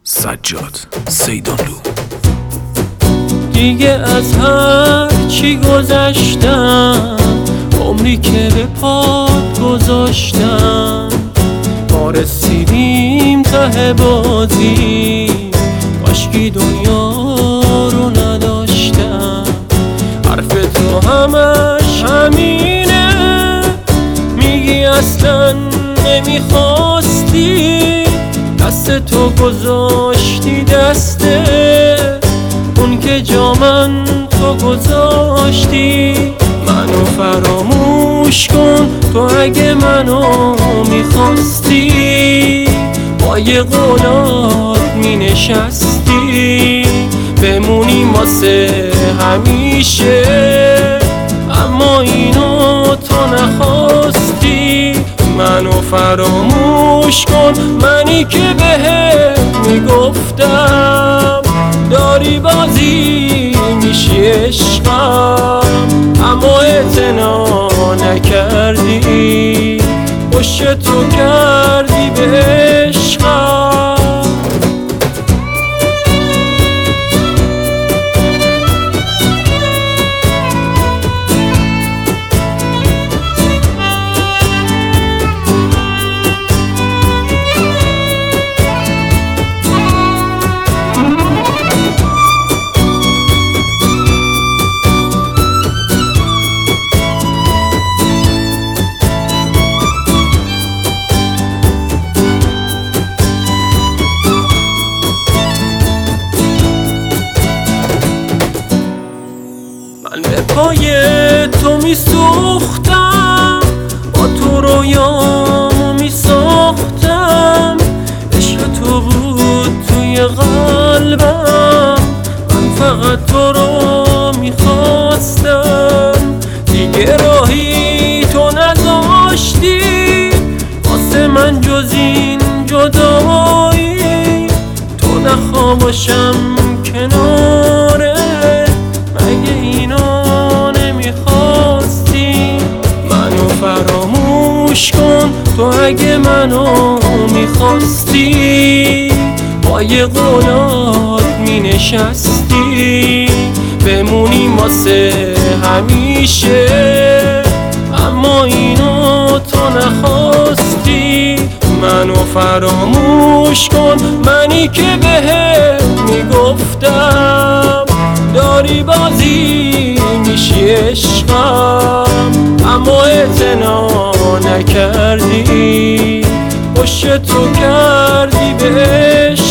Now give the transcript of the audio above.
سجاد سیدانلو. دیگه از هر چی گذشتم، عمری که به پات گذاشتم، ما رسیدیم ته بازی، کاشکی دنیا رو نداشتم. حرف تو همش همینه، میگی اصلا نمیخواستی، دست تو گذاشتی دسته اون که جا من تو گذاشتی. منو فراموش کن تو اگه منو میخواستی، با یه قولات مینشستی بمونی واسه همیشه، اما اینو تو نخواستی. منو فراموش کن، منی که بهت میگفتم داری بازی میشی عشقم، اما اعتنا نکردی، پشت تو کردی به عشقم. من به پای تو میسوختم، با تو رویامو میساختم، عشق تو بود توی قلبم، من فقط تو رو میخواستم. دیگه راهی تو نذاشتی واسه من جز این جدایی، تو نخوا باشم کناره، مگه اینو نمیخواستی؟ منو فراموش کن تو اگه منو میخواستی، با یه قولات مینشستی بمونی واسه همیشه، اما اینو تو نخواستی. منو فراموش کن، منی که بهت میگفتم داری بازی میشی عشقم، اما اعتنا نکردی، پشت تو کردی به عشقم.